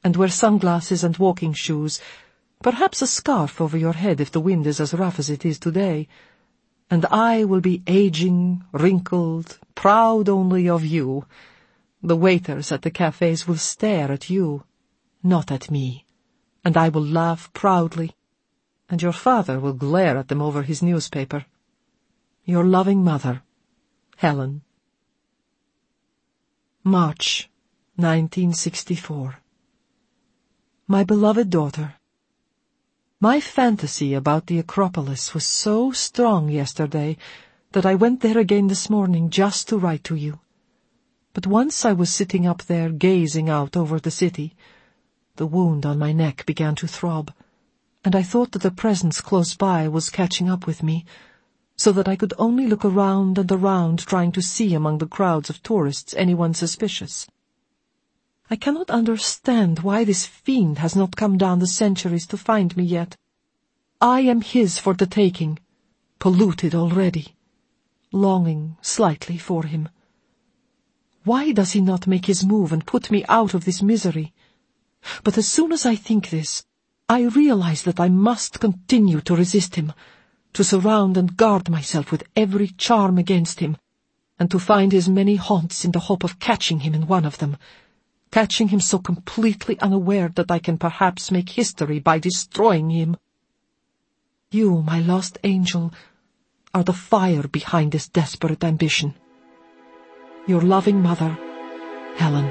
and wear sunglasses and walking shoes, perhaps a scarf over your head if the wind is as rough as it is today, and I will be aging, wrinkled, proud only of you. The waiters at the cafes will stare at you, not at me, and I will laugh proudly, and your father will glare at them over his newspaper. Your loving mother, Helen. March, 1964. My beloved daughter, my fantasy about the Acropolis was so strong yesterday that I went there again this morning just to write to you. But once I was sitting up there gazing out over the city, the wound on my neck began to throb, and I thought that the presence close by was catching up with me, so that I could only look around and around trying to see among the crowds of tourists anyone suspicious. I cannot understand why this fiend has not come down the centuries to find me yet. I am his for the taking, polluted already, longing slightly for him. Why does he not make his move and put me out of this misery? But as soon as I think this, I realize that I must continue to resist him, to surround and guard myself with every charm against him, and to find his many haunts in the hope of catching him in one of them, catching him so completely unaware that I can perhaps make history by destroying him. You, my lost angel, are the fire behind this desperate ambition. Your loving mother, Helen.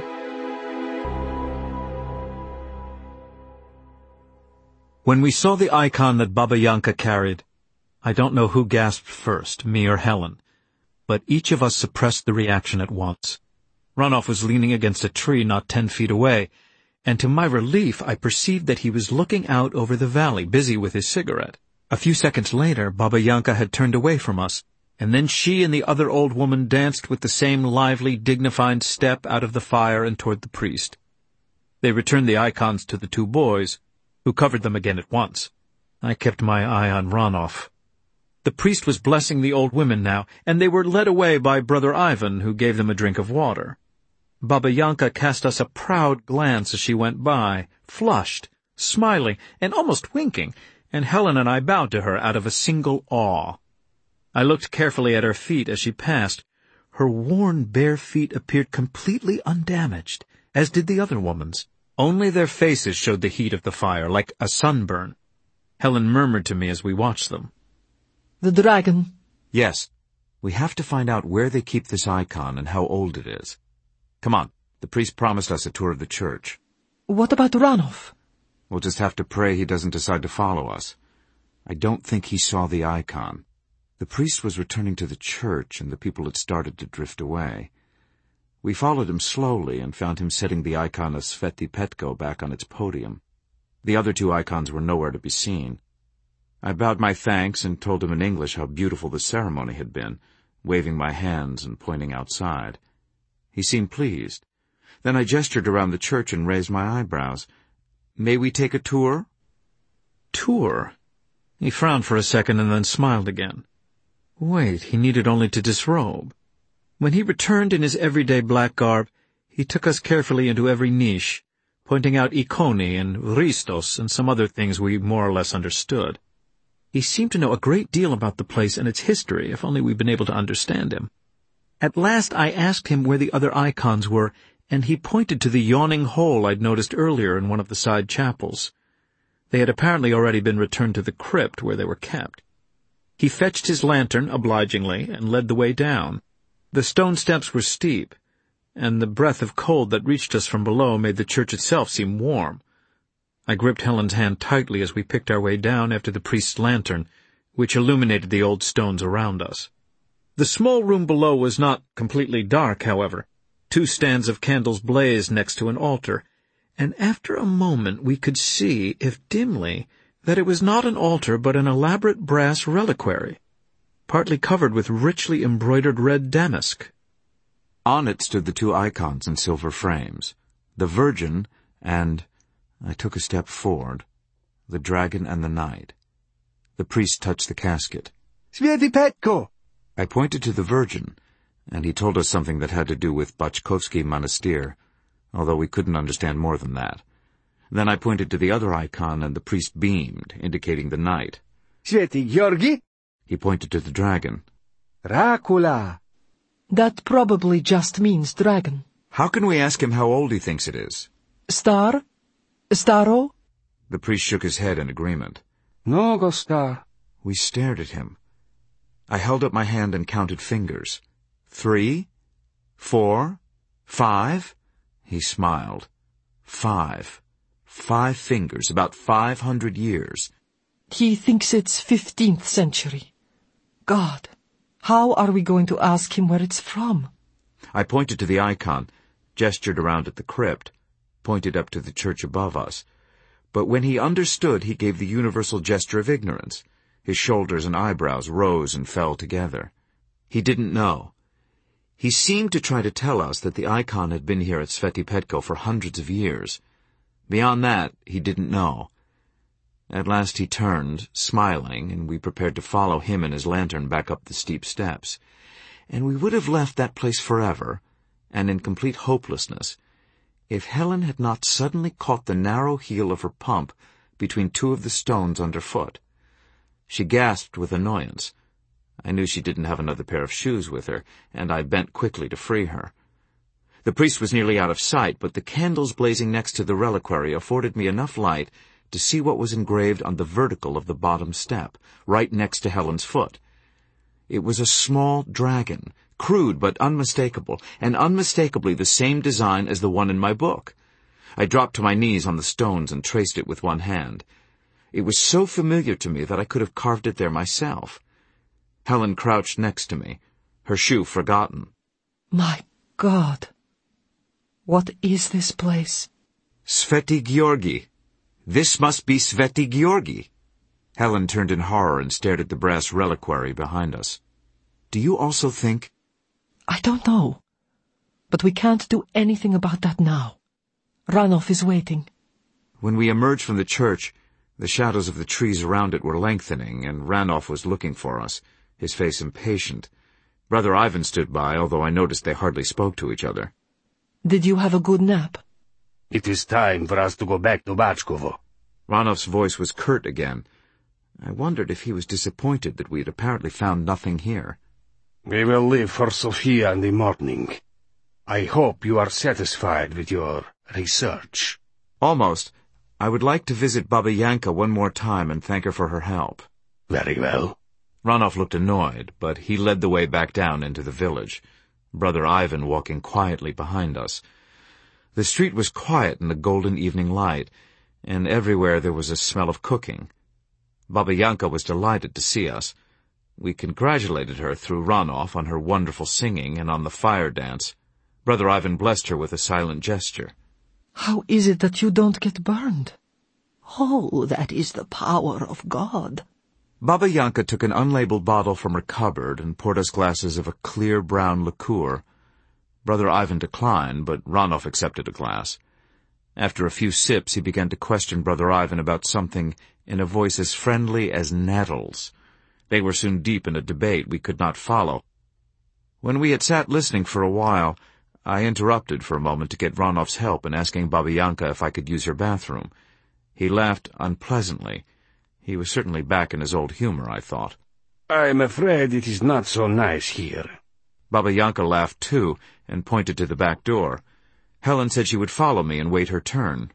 When we saw the icon that Baba Yanka carried, I don't know who gasped first, me or Helen, but each of us suppressed the reaction at once. Ranulph was leaning against a tree not 10 feet away, and to my relief I perceived that he was looking out over the valley, busy with his cigarette. A few seconds later, Baba Yanka had turned away from us, and then she and the other old woman danced with the same lively, dignified step out of the fire and toward the priest. They returned the icons to the 2 boys, who covered them again at once. I kept my eye on Ranulph. The priest was blessing the old women now, and they were led away by Brother Ivan, who gave them a drink of water. Baba Yanka cast us a proud glance as she went by, flushed, smiling, and almost winking, and Helen and I bowed to her out of a single awe. I looked carefully at her feet as she passed. Her worn bare feet appeared completely undamaged, as did the other woman's. Only their faces showed the heat of the fire, like a sunburn. Helen murmured to me as we watched them. The dragon. Yes. We have to find out where they keep this icon and how old it is. Come on. The priest promised us a tour of the church. What about Ranulph? We'll just have to pray he doesn't decide to follow us. I don't think he saw the icon. The priest was returning to the church, and the people had started to drift away. We followed him slowly and found him setting the icon of Sveti Petko back on its podium. The other 2 icons were nowhere to be seen. I bowed my thanks and told him in English how beautiful the ceremony had been, waving my hands and pointing outside. He seemed pleased. Then I gestured around the church and raised my eyebrows. May we take a tour? Tour? He frowned for a second and then smiled again. Wait, he needed only to disrobe. When he returned in his everyday black garb, he took us carefully into every niche, pointing out Ikoni and Ristos and some other things we more or less understood. He seemed to know a great deal about the place and its history, if only we'd been able to understand him. At last I asked him where the other icons were, and he pointed to the yawning hole I'd noticed earlier in one of the side chapels. They had apparently already been returned to the crypt where they were kept. He fetched his lantern obligingly and led the way down. The stone steps were steep, and the breath of cold that reached us from below made the church itself seem warm. I gripped Helen's hand tightly as we picked our way down after the priest's lantern, which illuminated the old stones around us. The small room below was not completely dark, however. 2 stands of candles blazed next to an altar, and after a moment we could see, if dimly, that it was not an altar but an elaborate brass reliquary, partly covered with richly embroidered red damask. On it stood the 2 icons in silver frames, the Virgin and, I took a step forward, the dragon and the knight. The priest touched the casket. Sveti Petko! I pointed to the Virgin, and he told us something that had to do with Bachkovsky Monastir, although we couldn't understand more than that. Then I pointed to the other icon, and the priest beamed, indicating the knight. Svätý Georgi? He pointed to the dragon. Dracula. That probably just means dragon. How can we ask him how old he thinks it is? Star? Staro? The priest shook his head in agreement. Nogostar. We stared at him. I held up my hand and counted fingers. 3, 4, 5. He smiled. 5. 5 fingers, about 500 years. He thinks it's 15th century. God, how are we going to ask him where it's from? I pointed to the icon, gestured around at the crypt, pointed up to the church above us. But when he understood, he gave the universal gesture of ignorance. His shoulders and eyebrows rose and fell together. He didn't know. He seemed to try to tell us that the icon had been here at Sveti Petko for hundreds of years. Beyond that, he didn't know. At last he turned, smiling, and we prepared to follow him and his lantern back up the steep steps. And we would have left that place forever, and in complete hopelessness, if Helen had not suddenly caught the narrow heel of her pump between two of the stones underfoot. She gasped with annoyance. I knew she didn't have another pair of shoes with her, and I bent quickly to free her. The priest was nearly out of sight, but the candles blazing next to the reliquary afforded me enough light to see what was engraved on the vertical of the bottom step, right next to Helen's foot. It was a small dragon, crude but unmistakable, and unmistakably the same design as the one in my book. I dropped to my knees on the stones and traced it with one hand. It was so familiar to me that I could have carved it there myself. Helen crouched next to me, her shoe forgotten. My God! What is this place? Sveti Georgi. This must be Sveti Georgi. Helen turned in horror and stared at the brass reliquary behind us. Do you also think? I don't know. But we can't do anything about that now. Ranulf is waiting. When we emerged from the church, the shadows of the trees around it were lengthening, and Ranulf was looking for us, his face impatient. Brother Ivan stood by, although I noticed they hardly spoke to each other. Did you have a good nap? It is time for us to go back to Bachkovo. Ranulf's voice was curt again. I wondered if he was disappointed that we had apparently found nothing here. We will leave for Sofia in the morning. I hope you are satisfied with your research. Almost. I would like to visit Baba Yanka one more time and thank her for her help. Very well. Ranulf looked annoyed, but he led the way back down into the village, Brother Ivan walking quietly behind us. The street was quiet in the golden evening light, and everywhere there was a smell of cooking. Baba Yanka was delighted to see us. We congratulated her through Ranulf on her wonderful singing and on the fire dance. Brother Ivan blessed her with a silent gesture. How is it that you don't get burned? Oh, that is the power of God. Baba Yanka took an unlabeled bottle from her cupboard and poured us glasses of a clear brown liqueur. Brother Ivan declined, but Ranulf accepted a glass. After a few sips, he began to question Brother Ivan about something in a voice as friendly as nettles. They were soon deep in a debate we could not follow. When we had sat listening for a while, I interrupted for a moment to get Ranulf's help in asking Baba Yanka if I could use her bathroom. He laughed unpleasantly. He was certainly back in his old humor, I thought. I'm afraid it is not so nice here. Baba Yanka laughed too, and pointed to the back door. Helen said she would follow me and wait her turn.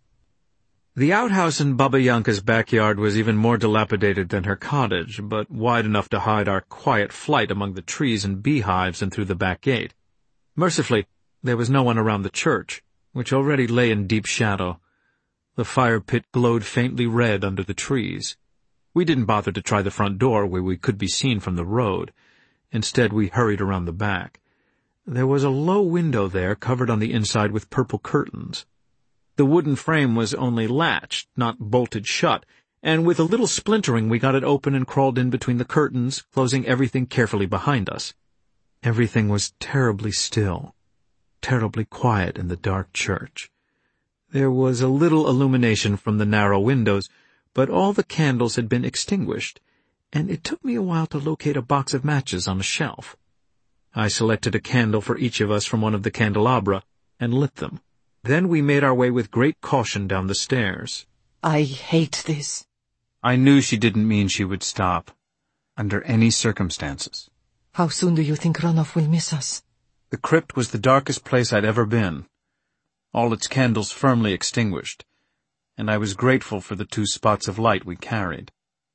The outhouse in Baba Yanka's backyard was even more dilapidated than her cottage, but wide enough to hide our quiet flight among the trees and beehives and through the back gate. Mercifully, there was no one around the church, which already lay in deep shadow. The fire pit glowed faintly red under the trees. We didn't bother to try the front door where we could be seen from the road. Instead, we hurried around the back. There was a low window there covered on the inside with purple curtains. The wooden frame was only latched, not bolted shut, and with a little splintering we got it open and crawled in between the curtains, closing everything carefully behind us. Everything was terribly still, terribly quiet in the dark church. There was a little illumination from the narrow windows, but all the candles had been extinguished, and it took me a while to locate a box of matches on a shelf. I selected a candle for each of us from one of the candelabra and lit them. Then we made our way with great caution down the stairs. I hate this. I knew she didn't mean she would stop, under any circumstances. How soon do you think Ranulph will miss us? The crypt was the darkest place I'd ever been, all its candles firmly extinguished, and I was grateful for the 2 spots of light we carried.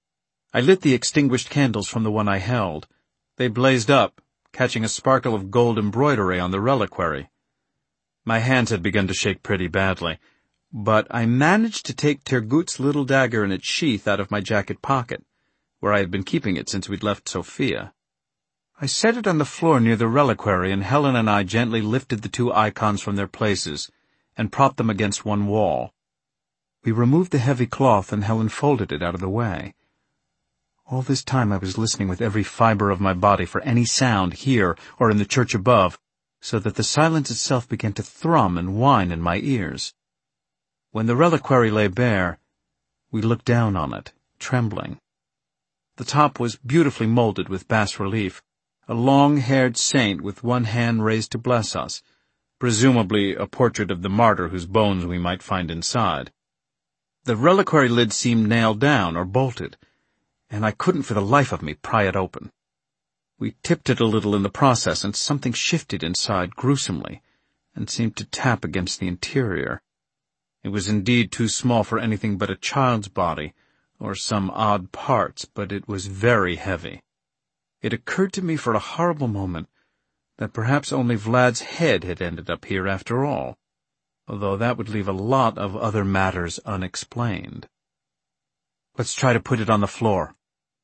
I lit the extinguished candles from the one I held. They blazed up, catching a sparkle of gold embroidery on the reliquary. My hands had begun to shake pretty badly, but I managed to take Tergut's little dagger in its sheath out of my jacket pocket, where I had been keeping it since we'd left Sofia. I set it on the floor near the reliquary, and Helen and I gently lifted the 2 icons from their places and propped them against one wall. We removed the heavy cloth, and Helen folded it out of the way. All this time I was listening with every fiber of my body for any sound here or in the church above, so that the silence itself began to thrum and whine in my ears. When the reliquary lay bare, we looked down on it, trembling. The top was beautifully molded with bas-relief, a long-haired saint with one hand raised to bless us, presumably a portrait of the martyr whose bones we might find inside. The reliquary lid seemed nailed down or bolted, and I couldn't for the life of me pry it open. We tipped it a little in the process, and something shifted inside gruesomely, and seemed to tap against the interior. It was indeed too small for anything but a child's body, or some odd parts, but it was very heavy. It occurred to me for a horrible moment that perhaps only Vlad's head had ended up here after all, although that would leave a lot of other matters unexplained. "Let's try to put it on the floor."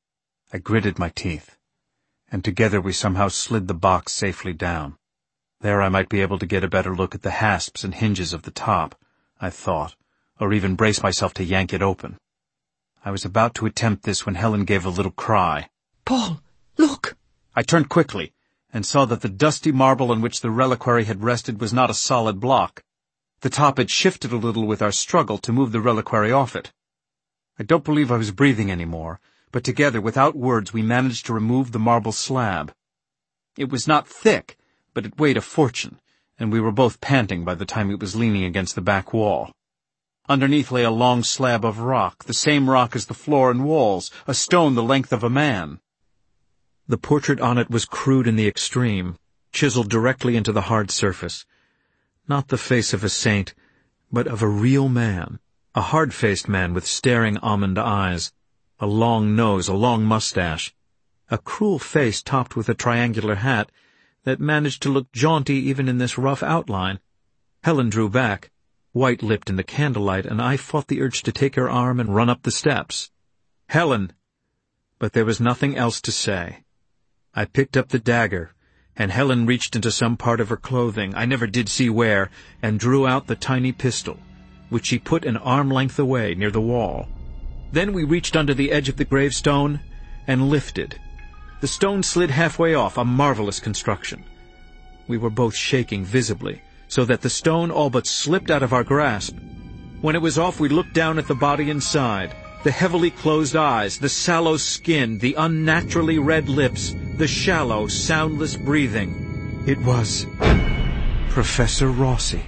I gritted my teeth, and together we somehow slid the box safely down. There I might be able to get a better look at the hasps and hinges of the top, I thought, or even brace myself to yank it open. I was about to attempt this when Helen gave a little cry. Paul, look! I turned quickly, and saw that the dusty marble on which the reliquary had rested was not a solid block. The top had shifted a little with our struggle to move the reliquary off it. I don't believe I was breathing any more, but together, without words, we managed to remove the marble slab. It was not thick, but it weighed a fortune, and we were both panting by the time it was leaning against the back wall. Underneath lay a long slab of rock, the same rock as the floor and walls, a stone the length of a man. The portrait on it was crude in the extreme, chiseled directly into the hard surface. Not the face of a saint, but of a real man, a hard-faced man with staring almond eyes, a long nose, a long mustache, a cruel face topped with a triangular hat that managed to look jaunty even in this rough outline. Helen drew back, white-lipped in the candlelight, and I fought the urge to take her arm and run up the steps. "Helen!" But there was nothing else to say. I picked up the dagger, and Helen reached into some part of her clothing, I never did see where, and drew out the tiny pistol, which she put an arm-length away near the wall. Then we reached under the edge of the gravestone and lifted. The stone slid halfway off, a marvelous construction. We were both shaking visibly, so that the stone all but slipped out of our grasp. When it was off, we looked down at the body inside, the heavily closed eyes, the sallow skin, the unnaturally red lips, the shallow, soundless breathing. It was Professor Rossi.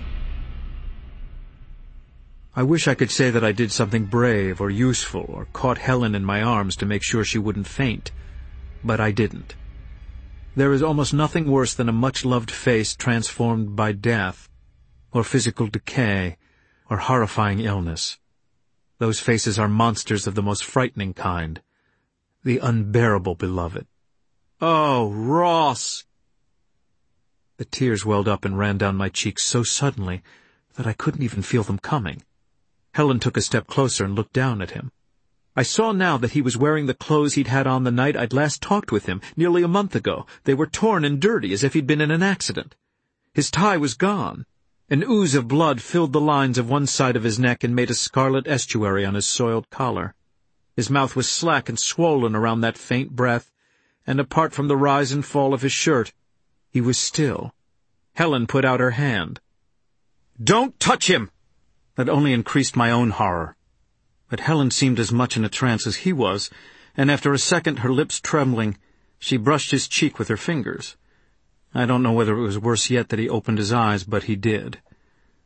I wish I could say that I did something brave or useful or caught Helen in my arms to make sure she wouldn't faint, but I didn't. There is almost nothing worse than a much-loved face transformed by death, or physical decay, or horrifying illness. Those faces are monsters of the most frightening kind, the unbearable beloved. "Oh, Ross!" The tears welled up and ran down my cheeks so suddenly that I couldn't even feel them coming. Helen took a step closer and looked down at him. I saw now that he was wearing the clothes he'd had on the night I'd last talked with him, nearly a month ago. They were torn and dirty, as if he'd been in an accident. His tie was gone. An ooze of blood filled the lines of one side of his neck and made a scarlet estuary on his soiled collar. His mouth was slack and swollen around that faint breath, and apart from the rise and fall of his shirt, he was still. Helen put out her hand. "Don't touch him!" That only increased my own horror. But Helen seemed as much in a trance as he was, and after a second, her lips trembling, she brushed his cheek with her fingers. I don't know whether it was worse yet that he opened his eyes, but he did.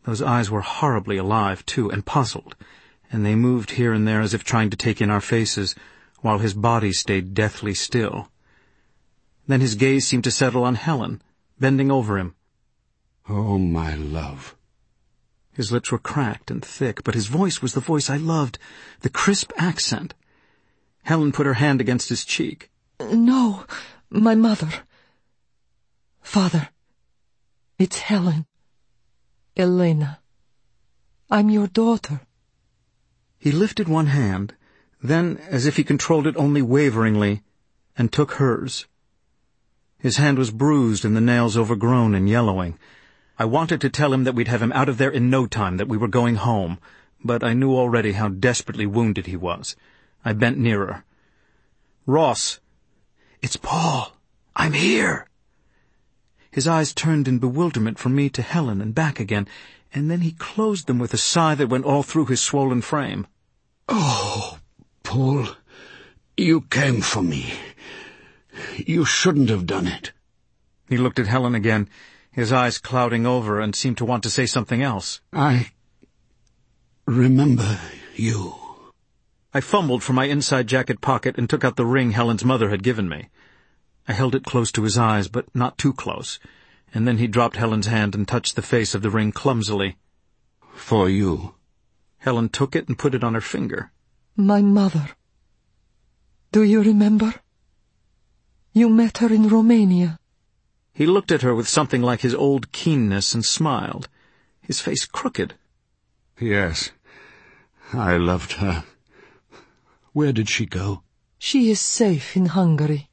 Those eyes were horribly alive, too, and puzzled, and they moved here and there as if trying to take in our faces, while his body stayed deathly still. Then his gaze seemed to settle on Helen, bending over him. Oh, my love. His lips were cracked and thick, but his voice was the voice I loved, the crisp accent. Helen put her hand against his cheek. No, my mother. Father, it's Helen. Elena. I'm your daughter. He lifted one hand, then, as if he controlled it only waveringly, and took hers. His hand was bruised and the nails overgrown and yellowing. I wanted to tell him that we'd have him out of there in no time, that we were going home, but I knew already how desperately wounded he was. I bent nearer. "Ross!" "It's Paul! I'm here!" His eyes turned in bewilderment from me to Helen and back again, and then he closed them with a sigh that went all through his swollen frame. Oh, Paul, you came for me. You shouldn't have done it. He looked at Helen again, his eyes clouding over, and seemed to want to say something else. I remember you. I fumbled for my inside jacket pocket and took out the ring Helen's mother had given me. I held it close to his eyes, but not too close, and then he dropped Helen's hand and touched the face of the ring clumsily. For you. Helen took it and put it on her finger. My mother. Do you remember? You met her in Romania. He looked at her with something like his old keenness and smiled, his face crooked. Yes, I loved her. Where did she go? She is safe in Hungary.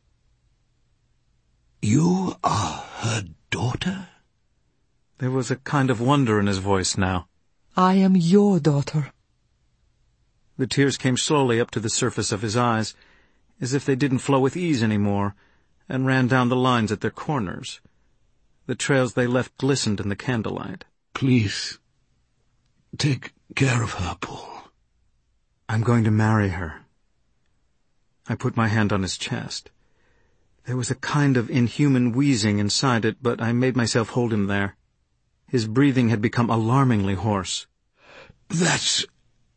You are her daughter? There was a kind of wonder in his voice now. I am your daughter. The tears came slowly up to the surface of his eyes, as if they didn't flow with ease any more, and ran down the lines at their corners. The trails they left glistened in the candlelight. Please, take care of her, Paul. I'm going to marry her. I put my hand on his chest. There was a kind of inhuman wheezing inside it, but I made myself hold him there. His breathing had become alarmingly hoarse. That's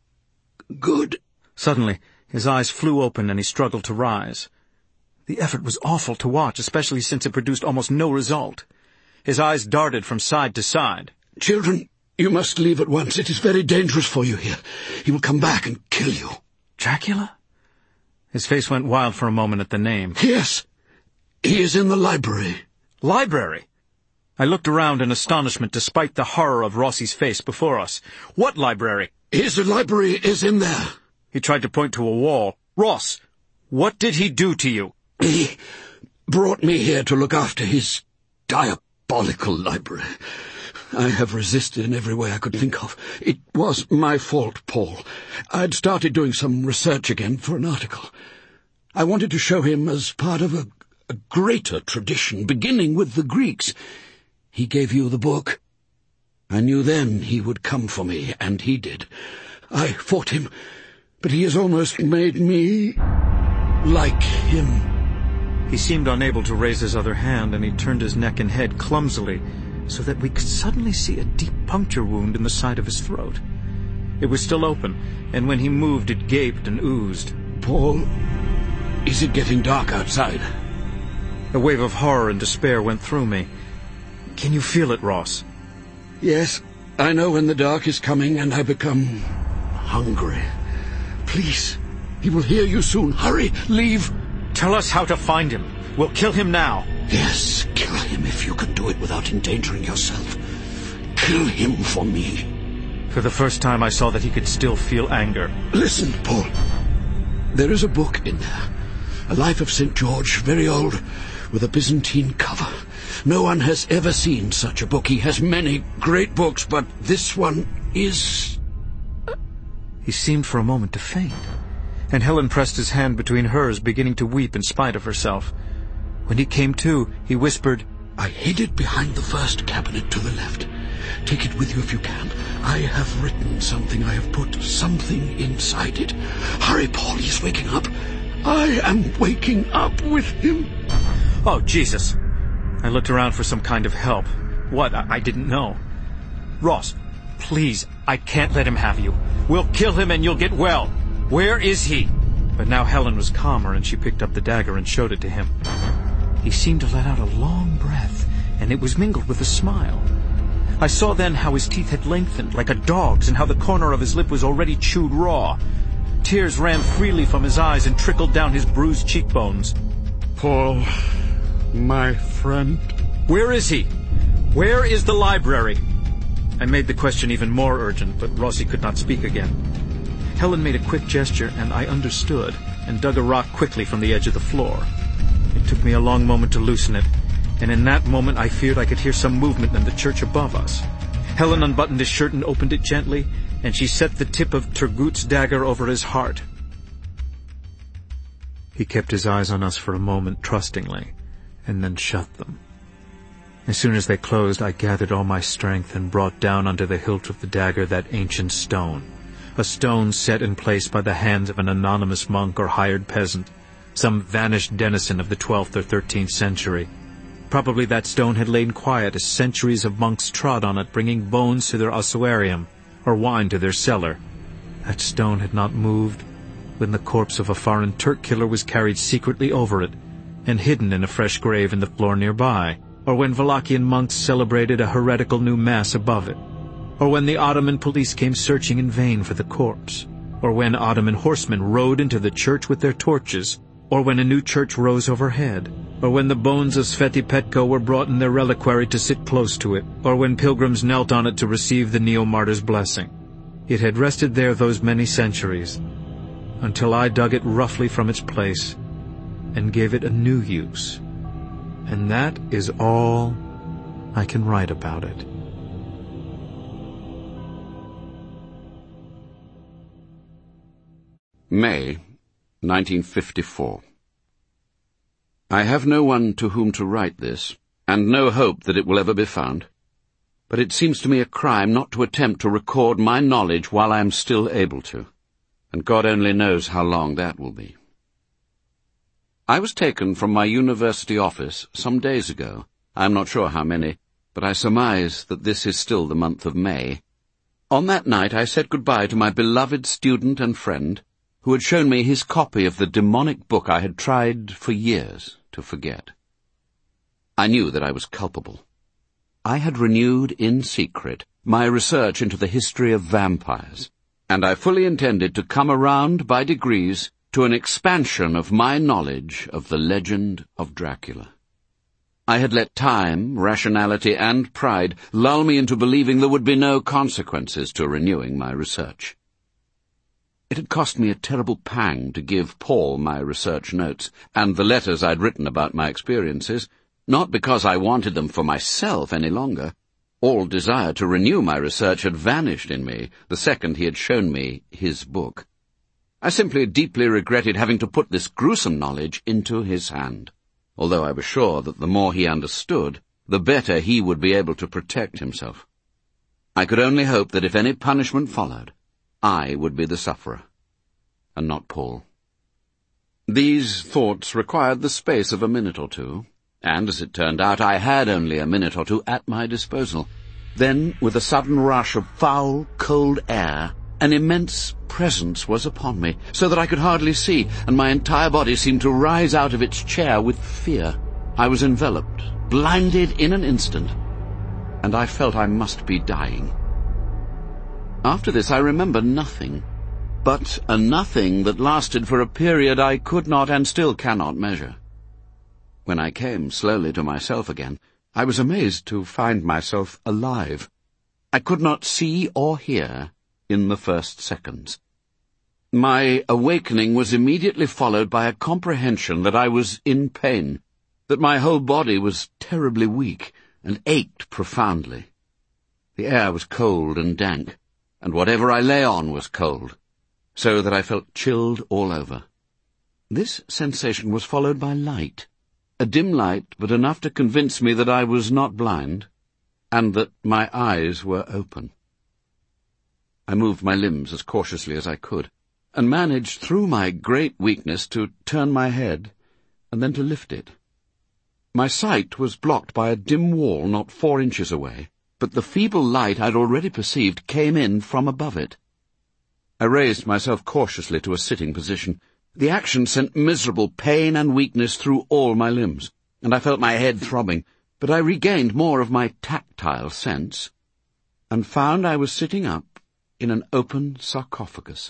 good. Suddenly, his eyes flew open and he struggled to rise. The effort was awful to watch, especially since it produced almost no result. His eyes darted from side to side. Children, you must leave at once. It is very dangerous for you here. He will come back and kill you. Dracula? His face went wild for a moment at the name. Yes. He is in the library. Library? I looked around in astonishment despite the horror of Rossi's face before us. What library? His library is in there. He tried to point to a wall. Ross, what did he do to you? He brought me here to look after his diabolical library. I have resisted in every way I could think of. It was my fault, Paul. I'd started doing some research again for an article. I wanted to show him as part of a greater tradition, beginning with the Greeks. He gave you the book. I knew then he would come for me, and he did. I fought him, but he has almost made me like him. He seemed unable to raise his other hand, and he turned his neck and head clumsily, so that we could suddenly see a deep puncture wound in the side of his throat. It was still open, and when he moved it gaped and oozed. Paul, is it getting dark outside? A wave of horror and despair went through me. Can you feel it, Ross? Yes, I know when the dark is coming and I become hungry. Please, he will hear you soon. Hurry, leave. Tell us how to find him. We'll kill him now. Yes, kill him if you can do it without endangering yourself. Kill him for me. For the first time I saw that he could still feel anger. Listen, Paul. There is a book in there. A Life of St. George, very old, with a Byzantine cover. No one has ever seen such a book. He has many great books, but this one is... He seemed for a moment to faint, and Helen pressed his hand between hers, beginning to weep in spite of herself. When he came to, he whispered, I hid it behind the first cabinet to the left. Take it with you if you can. I have written something. I have put something inside it. Hurry, Paul, he's waking up. I am waking up with him. Oh, Jesus. I looked around for some kind of help. What? I didn't know. Ross, Please, I can't let him have you. We'll kill him and you'll get well. Where is he?" But now Helen was calmer, and she picked up the dagger and showed it to him. He seemed to let out a long breath, and it was mingled with a smile. I saw then how his teeth had lengthened like a dog's, and how the corner of his lip was already chewed raw. Tears ran freely from his eyes and trickled down his bruised cheekbones. "Paul, my friend." "Where is he? Where is the library?" I made the question even more urgent, but Rossi could not speak again. Helen made a quick gesture, and I understood, and dug a rock quickly from the edge of the floor. It took me a long moment to loosen it, and in that moment I feared I could hear some movement in the church above us. Helen unbuttoned his shirt and opened it gently, and she set the tip of Turgut's dagger over his heart. He kept his eyes on us for a moment trustingly, and then shut them. As soon as they closed, I gathered all my strength and brought down under the hilt of the dagger that ancient stone, a stone set in place by the hands of an anonymous monk or hired peasant, some vanished denizen of the 12th or 13th century. Probably that stone had lain quiet as centuries of monks trod on it, bringing bones to their ossuarium or wine to their cellar. That stone had not moved when the corpse of a foreign Turk killer was carried secretly over it and hidden in a fresh grave in the floor nearby, or when Wallachian monks celebrated a heretical new mass above it, or when the Ottoman police came searching in vain for the corpse, or when Ottoman horsemen rode into the church with their torches, or when a new church rose overhead, or when the bones of Sveti Petko were brought in their reliquary to sit close to it, or when pilgrims knelt on it to receive the neo-martyr's blessing. It had rested there those many centuries, until I dug it roughly from its place and gave it a new use. And that is all I can write about it. May, 1954. I have no one to whom to write this, and no hope that it will ever be found. But it seems to me a crime not to attempt to record my knowledge while I am still able to, and God only knows how long that will be. I was taken from my university office some days ago. I am not sure how many, but I surmise that this is still the month of May. On that night I said goodbye to my beloved student and friend, who had shown me his copy of the demonic book I had tried for years to forget. I knew that I was culpable. I had renewed in secret my research into the history of vampires, and I fully intended to come around by degrees to an expansion of my knowledge of the legend of Dracula. I had let time, rationality, and pride lull me into believing there would be no consequences to renewing my research. It had cost me a terrible pang to give Paul my research notes and the letters I'd written about my experiences, not because I wanted them for myself any longer. All desire to renew my research had vanished in me the second he had shown me his book. I simply deeply regretted having to put this gruesome knowledge into his hand, although I was sure that the more he understood, the better he would be able to protect himself. I could only hope that if any punishment followed, I would be the sufferer, and not Paul. These thoughts required the space of a minute or two, and as it turned out, I had only a minute or two at my disposal. Then, with a sudden rush of foul, cold air, an immense presence was upon me, so that I could hardly see, and my entire body seemed to rise out of its chair with fear. I was enveloped, blinded in an instant, and I felt I must be dying. After this I remember nothing, but a nothing that lasted for a period I could not and still cannot measure. When I came slowly to myself again, I was amazed to find myself alive. I could not see or hear in the first seconds. My awakening was immediately followed by a comprehension that I was in pain, that my whole body was terribly weak and ached profoundly. The air was cold and dank, and whatever I lay on was cold, so that I felt chilled all over. This sensation was followed by light, a dim light, but enough to convince me that I was not blind, and that my eyes were open. I moved my limbs as cautiously as I could, and managed through my great weakness to turn my head, and then to lift it. My sight was blocked by a dim wall not 4 inches away, but the feeble light I'd already perceived came in from above it. I raised myself cautiously to a sitting position. The action sent miserable pain and weakness through all my limbs, and I felt my head throbbing, but I regained more of my tactile sense, and found I was sitting up in an open sarcophagus.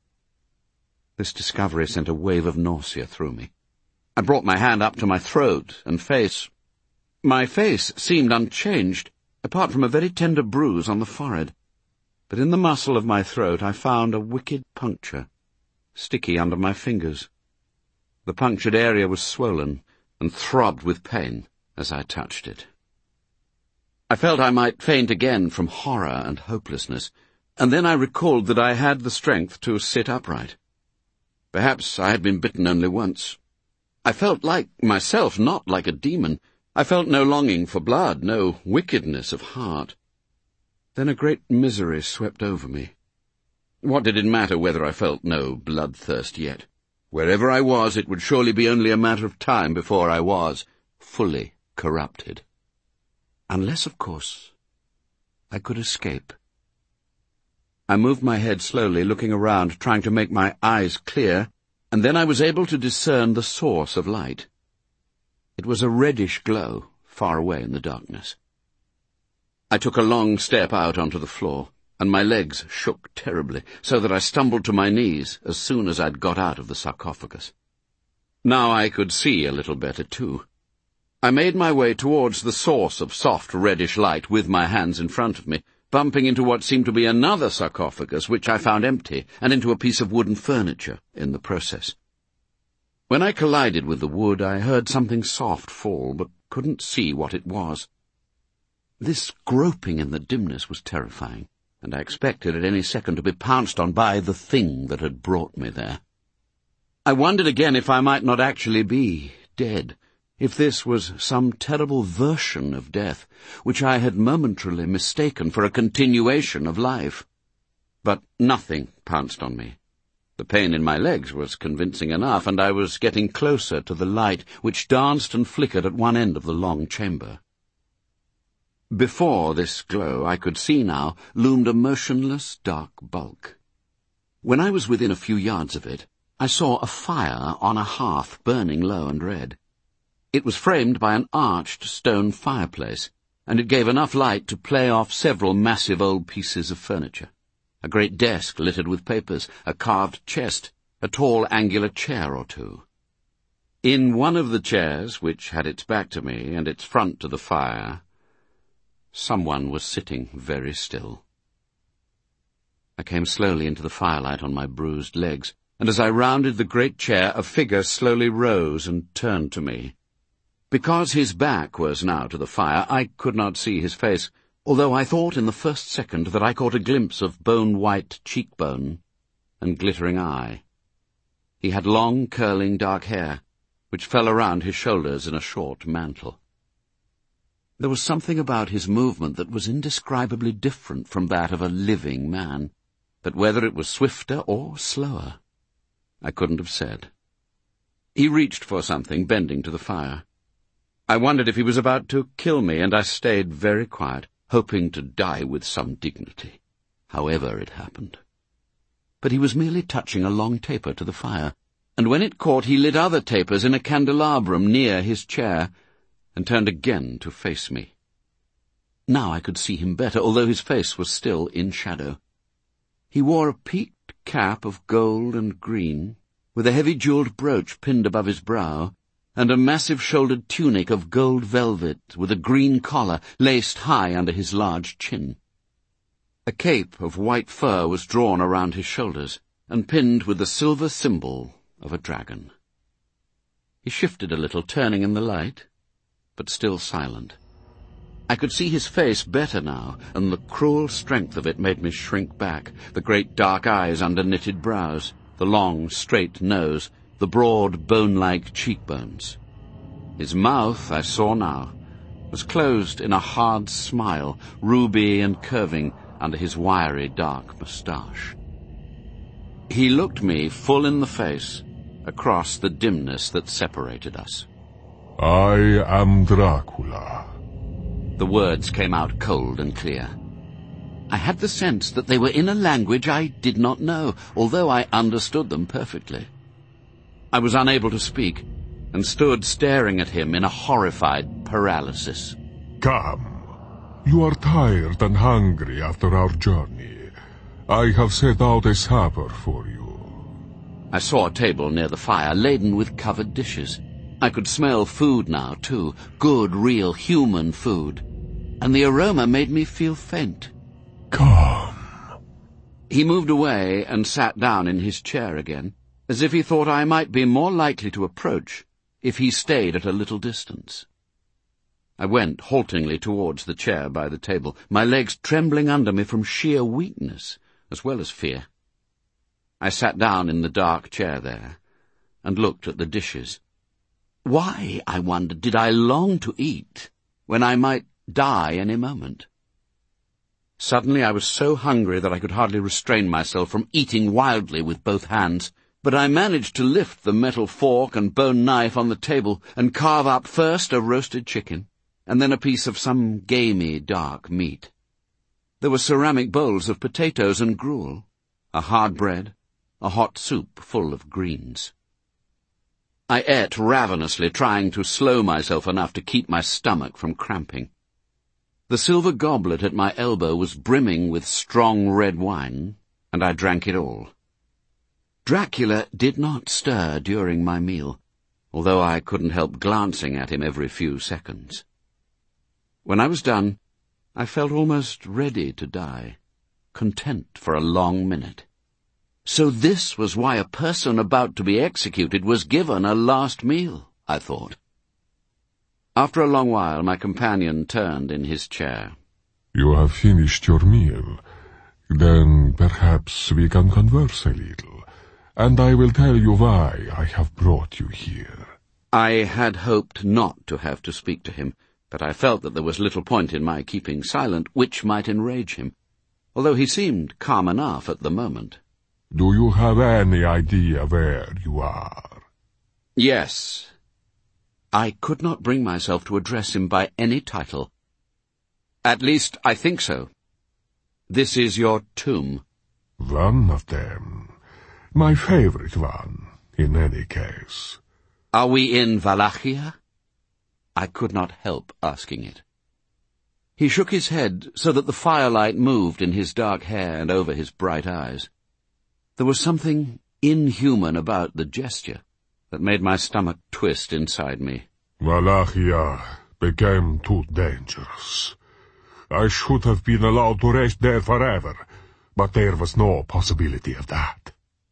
This discovery sent a wave of nausea through me. I brought my hand up to my throat and face. My face seemed unchanged, apart from a very tender bruise on the forehead. But in the muscle of my throat I found a wicked puncture, sticky under my fingers. The punctured area was swollen and throbbed with pain as I touched it. I felt I might faint again from horror and hopelessness, and then I recalled that I had the strength to sit upright. Perhaps I had been bitten only once. I felt like myself, not like a demon. I felt no longing for blood, no wickedness of heart. Then a great misery swept over me. What did it matter whether I felt no bloodthirst yet? Wherever I was, it would surely be only a matter of time before I was fully corrupted. Unless, of course, I could escape. I moved my head slowly, looking around, trying to make my eyes clear, and then I was able to discern the source of light. It was a reddish glow, far away in the darkness. I took a long step out onto the floor, and my legs shook terribly, so that I stumbled to my knees as soon as I'd got out of the sarcophagus. Now I could see a little better, too. I made my way towards the source of soft reddish light with my hands in front of me, bumping into what seemed to be another sarcophagus, which I found empty, and into a piece of wooden furniture in the process. When I collided with the wood, I heard something soft fall, but couldn't see what it was. This groping in the dimness was terrifying, and I expected at any second to be pounced on by the thing that had brought me there. I wondered again if I might not actually be dead, if this was some terrible version of death, which I had momentarily mistaken for a continuation of life. But nothing pounced on me. The pain in my legs was convincing enough, and I was getting closer to the light which danced and flickered at one end of the long chamber. Before this glow, I could see now, loomed a motionless, dark bulk. When I was within a few yards of it, I saw a fire on a hearth burning low and red. It was framed by an arched stone fireplace, and it gave enough light to play off several massive old pieces of furniture. A great desk littered with papers, a carved chest, a tall angular chair or two. In one of the chairs, which had its back to me and its front to the fire, someone was sitting very still. I came slowly into the firelight on my bruised legs, and as I rounded the great chair, a figure slowly rose and turned to me. Because his back was now to the fire, I could not see his face, although I thought in the first second that I caught a glimpse of bone-white cheekbone and glittering eye. He had long, curling, dark hair, which fell around his shoulders in a short mantle. There was something about his movement that was indescribably different from that of a living man, but whether it was swifter or slower, I couldn't have said. He reached for something, bending to the fire. I wondered if he was about to kill me, and I stayed very quiet, hoping to die with some dignity, however it happened. But he was merely touching a long taper to the fire, and when it caught he lit other tapers in a candelabrum near his chair, and turned again to face me. Now I could see him better, although his face was still in shadow. He wore a peaked cap of gold and green, with a heavy jewelled brooch pinned above his brow, and a massive shouldered tunic of gold velvet with a green collar laced high under his large chin. A cape of white fur was drawn around his shoulders, and pinned with the silver symbol of a dragon. He shifted a little, turning in the light, but still silent. I could see his face better now, and the cruel strength of it made me shrink back, the great dark eyes under knitted brows, the long, straight nose, the broad, bone-like cheekbones. His mouth, I saw now, was closed in a hard smile, ruby and curving under his wiry, dark moustache. He looked me full in the face, across the dimness that separated us. I am Dracula. The words came out cold and clear. I had the sense that they were in a language I did not know, although I understood them perfectly. I was unable to speak, and stood staring at him in a horrified paralysis. Come. You are tired and hungry after our journey. I have set out a supper for you. I saw a table near the fire, laden with covered dishes. I could smell food now, too, good, real, human food, and the aroma made me feel faint. Come. He moved away and sat down in his chair again, as if he thought I might be more likely to approach if he stayed at a little distance. I went haltingly towards the chair by the table, my legs trembling under me from sheer weakness as well as fear. I sat down in the dark chair there and looked at the dishes. Why, I wondered, did I long to eat when I might die any moment? Suddenly I was so hungry that I could hardly restrain myself from eating wildly with both hands, but I managed to lift the metal fork and bone knife on the table and carve up first a roasted chicken, and then a piece of some gamey, dark meat. There were ceramic bowls of potatoes and gruel, a hard bread, a hot soup full of greens. I ate ravenously, trying to slow myself enough to keep my stomach from cramping. The silver goblet at my elbow was brimming with strong red wine, and I drank it all. Dracula did not stir during my meal, although I couldn't help glancing at him every few seconds. When I was done, I felt almost ready to die, content for a long minute. So this was why a person about to be executed was given a last meal, I thought. After a long while, my companion turned in his chair. You have finished your meal. Then perhaps we can converse a little, and I will tell you why I have brought you here. I had hoped not to have to speak to him, but I felt that there was little point in my keeping silent, which might enrage him, although he seemed calm enough at the moment. Do you have any idea where you are? Yes. I could not bring myself to address him by any title. At least, I think so. This is your tomb. One of them. My favorite one, in any case. Are we in Wallachia? I could not help asking it. He shook his head so that the firelight moved in his dark hair and over his bright eyes. There was something inhuman about the gesture that made my stomach twist inside me. Wallachia became too dangerous. I should have been allowed to rest there forever, but there was no possibility of that.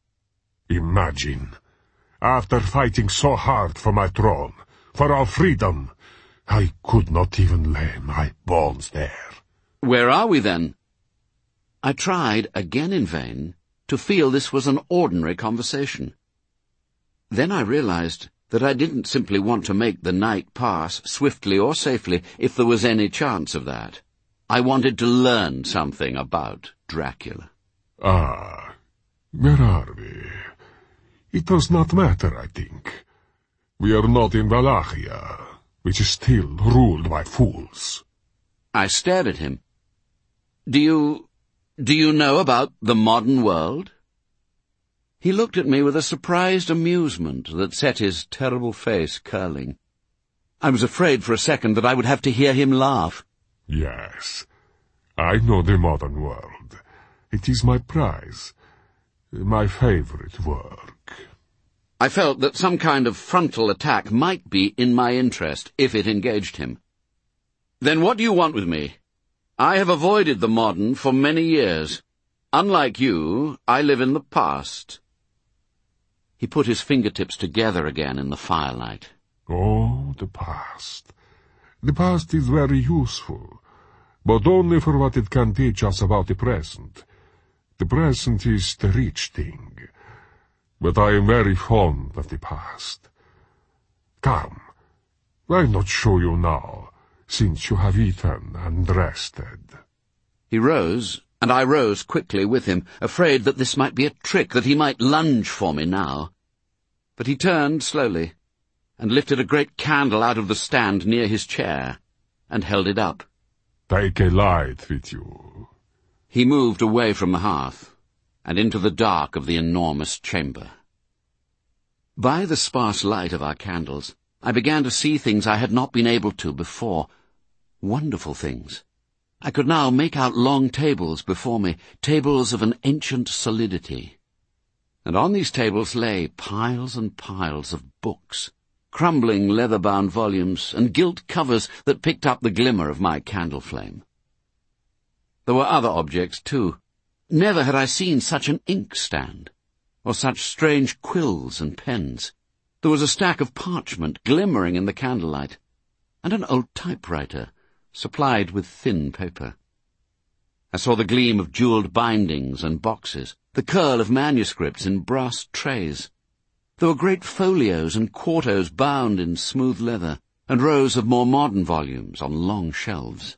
Imagine, after fighting so hard for my throne, for our freedom, I could not even lay my bones there. Where are we then? I tried, again in vain, to feel this was an ordinary conversation. Then I realized that I didn't simply want to make the night pass swiftly or safely if there was any chance of that. I wanted to learn something about Dracula. Ah, where are we? It does not matter, I think. We are not in Wallachia, which is still ruled by fools. I stared at him. Do you know about the modern world? He looked at me with a surprised amusement that set his terrible face curling. I was afraid for a second that I would have to hear him laugh. Yes, I know the modern world. It is my prize, my favorite work. I felt that some kind of frontal attack might be in my interest if it engaged him. Then what do you want with me? I have avoided the modern for many years. Unlike you, I live in the past. He put his fingertips together again in the firelight. Oh, the past. The past is very useful, but only for what it can teach us about the present. The present is the rich thing, but I am very fond of the past. Come, why not show you now, since you have eaten and rested? He rose, and I rose quickly with him, afraid that this might be a trick, that he might lunge for me now. But he turned slowly, and lifted a great candle out of the stand near his chair, and held it up. Take a light with you. He moved away from the hearth and into the dark of the enormous chamber. By the sparse light of our candles, I began to see things I had not been able to before. Wonderful things. I could now make out long tables before me, tables of an ancient solidity. And on these tables lay piles and piles of books, crumbling leather-bound volumes and gilt covers that picked up the glimmer of my candle flame. There were other objects, too. Never had I seen such an inkstand, or such strange quills and pens. There was a stack of parchment glimmering in the candlelight, and an old typewriter, supplied with thin paper. I saw the gleam of jewelled bindings and boxes, the curl of manuscripts in brass trays. There were great folios and quartos bound in smooth leather, and rows of more modern volumes on long shelves.